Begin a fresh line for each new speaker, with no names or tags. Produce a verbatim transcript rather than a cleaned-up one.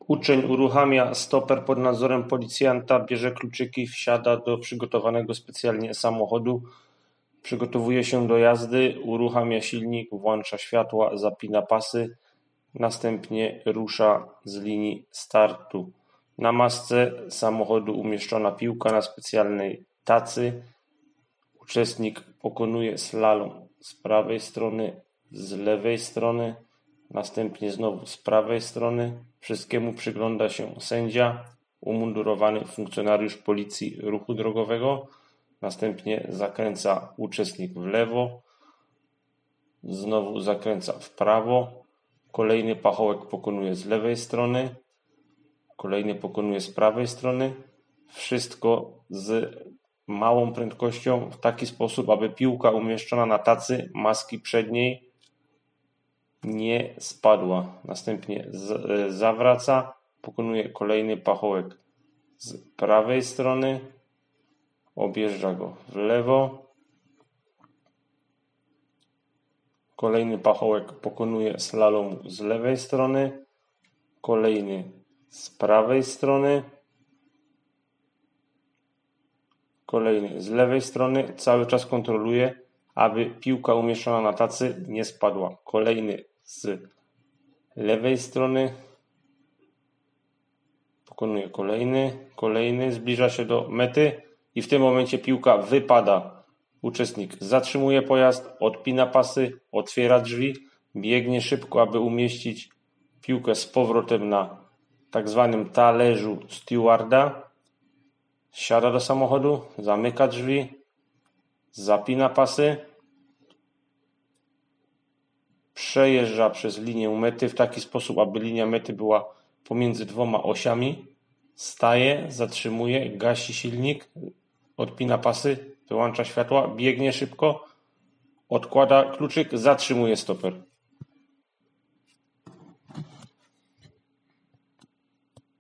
Uczeń uruchamia stoper pod nadzorem policjanta, bierze kluczyki, wsiada do przygotowanego specjalnie samochodu, przygotowuje się do jazdy, uruchamia silnik, włącza światła, zapina pasy, następnie rusza z linii startu. Na masce samochodu umieszczona piłka na specjalnej tacy. Uczestnik pokonuje slalom z prawej strony, z lewej strony, następnie znowu z prawej strony. Wszystkiemu przygląda się sędzia, umundurowany funkcjonariusz Policji Ruchu Drogowego. Następnie zakręca uczestnik w lewo, znowu zakręca w prawo. Kolejny pachołek pokonuje z lewej strony, kolejny pokonuje z prawej strony. Wszystko z małą prędkością w taki sposób, aby piłka umieszczona na tacy maski przedniej nie spadła. Następnie z, zawraca, pokonuje kolejny pachołek z prawej strony, objeżdża go w lewo. Kolejny pachołek pokonuje slalomu z lewej strony, kolejny z prawej strony, kolejny z lewej strony. Cały czas kontroluje, aby piłka umieszczona na tacy nie spadła. Kolejny z lewej strony, pokonuje kolejny, kolejny, zbliża się do mety i w tym momencie piłka wypada. Uczestnik zatrzymuje pojazd, odpina pasy, otwiera drzwi, biegnie szybko, aby umieścić piłkę z powrotem na tak zwanym talerzu stewarda. Siada do samochodu, zamyka drzwi, zapina pasy, przejeżdża przez linię mety w taki sposób, aby linia mety była pomiędzy dwoma osiami. Staje, zatrzymuje, gasi silnik, odpina pasy, wyłącza światła, biegnie szybko, odkłada kluczyk, zatrzymuje stoper.